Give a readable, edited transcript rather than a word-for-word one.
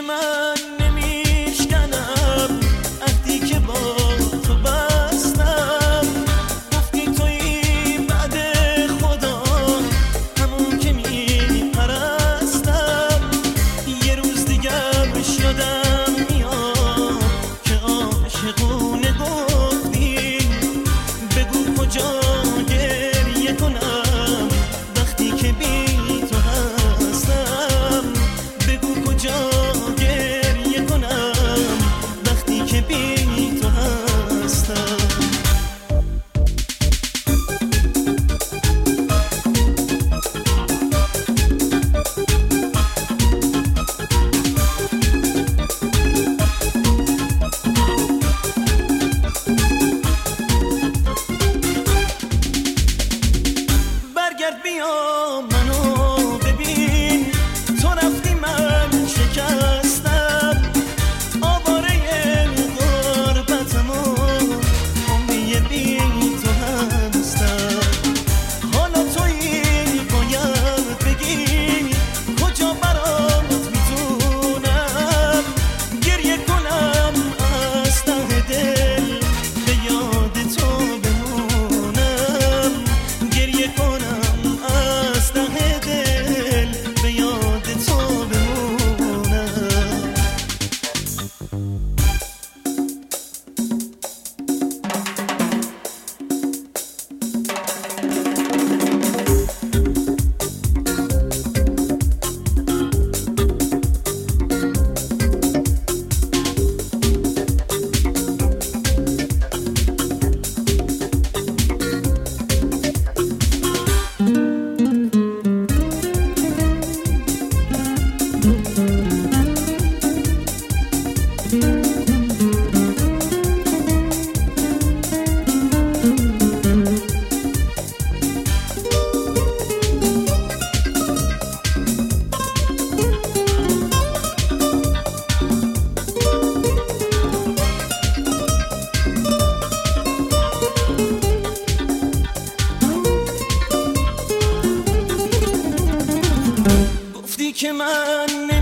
من نمیشکنم عهدی که با تو بستم. گفتی تویی بعد خدا همون که میپرستم. یه روز دیگر شدم میاد که عاشقونه گفتی. بگو کجا گریه کنم وقتی که بی تو هستم. بگو کجا گریه کنم وقتی که بی تو هستم. برگرد بیا منو ببین، تو رفتی من شکستم. آواره غربتم و عمری بی تو هستم. حالا تویی باید بگی کجا برات میتونم گریه کنم از ته دل به یاد تو بمونم. گریه کنم از ته دل به یاد تو بمونم. گفتی که من